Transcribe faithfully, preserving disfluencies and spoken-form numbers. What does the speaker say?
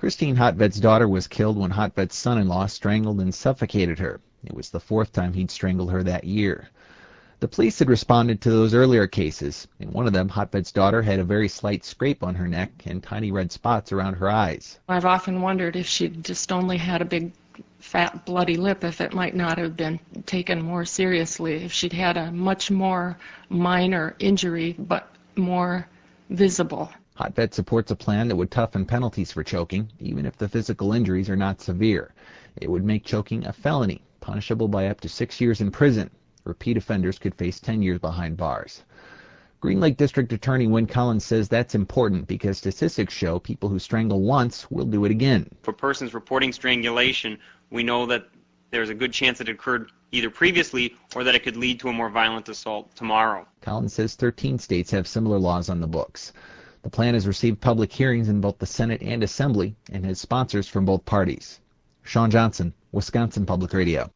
Christine Hotvet's daughter was killed when Hotvet's son-in-law strangled and suffocated her. It was the fourth time he'd strangled her that year. The police had responded to those earlier cases. In one of them, Hotvet's daughter had a very slight scrape on her neck and tiny red spots around her eyes. I've often wondered if she'd just only had a big, fat, bloody lip, if it might not have been taken more seriously, if she'd had a much more minor injury, but more visible. Hotvet supports a plan that would toughen penalties for choking, even if the physical injuries are not severe. It would make choking a felony, punishable by up to six years in prison. Repeat offenders could face ten years behind bars. Green Lake District Attorney Wynn Collins says that's important because statistics show people who strangle once will do it again. For persons reporting strangulation, we know that there's a good chance that it occurred either previously or that it could lead to a more violent assault tomorrow. Collins says thirteen states have similar laws on the books. The plan has received public hearings in both the Senate and Assembly and has sponsors from both parties. Sean Johnson, Wisconsin Public Radio.